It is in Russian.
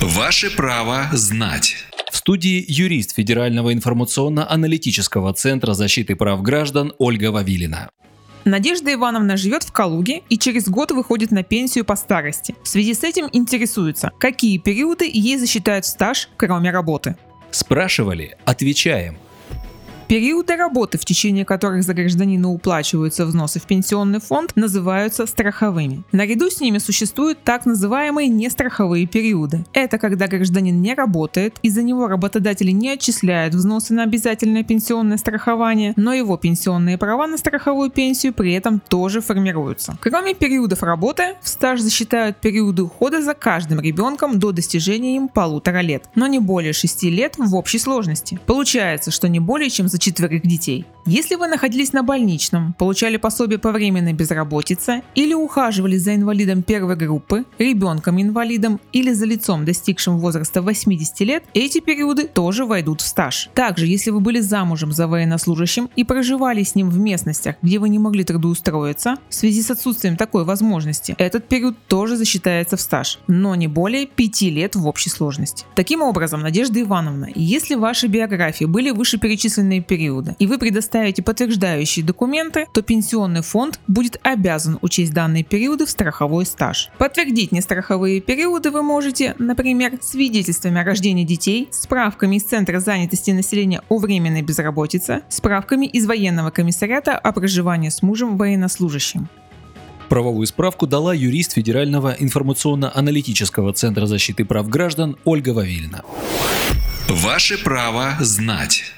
Ваше право знать. В студии юрист Федерального информационно-аналитического центра защиты прав граждан Ольга Вавилина. Надежда Ивановна живет в Калуге и через год выходит на пенсию по старости. В связи с этим интересуется, какие периоды ей засчитают в стаж, кроме работы. Спрашивали? Отвечаем. Периоды работы, в течение которых за гражданина уплачиваются взносы в пенсионный фонд, называются страховыми. Наряду с ними существуют так называемые нестраховые периоды. Это когда гражданин не работает, и за него работодатели не отчисляют взносы на обязательное пенсионное страхование, но его пенсионные права на страховую пенсию при этом тоже формируются. Кроме периодов работы, в стаж засчитают периоды ухода за каждым ребенком до достижения им 1,5 лет, но не более 6 лет в общей сложности. Получается, что не более чем за 4 детей. Если вы находились на больничном, получали пособие по временной безработице или ухаживали за инвалидом первой группы, ребенком-инвалидом или за лицом, достигшим возраста 80 лет, эти периоды тоже войдут в стаж. Также, если вы были замужем за военнослужащим и проживали с ним в местностях, где вы не могли трудоустроиться, в связи с отсутствием такой возможности, этот период тоже засчитается в стаж, но не более 5 лет в общей сложности. Таким образом, Надежда Ивановна, если в вашей биографии были вышеперечисленные периоды, и вы предоставите подтверждающие документы, то пенсионный фонд будет обязан учесть данные периоды в страховой стаж. Подтвердить нестраховые периоды вы можете, например, свидетельствами о рождении детей, справками из Центра занятости населения о временной безработице, справками из военного комиссариата о проживании с мужем военнослужащим. Правовую справку дала юрист Федерального информационно-аналитического центра защиты прав граждан Ольга Вавилина. Ваше право знать.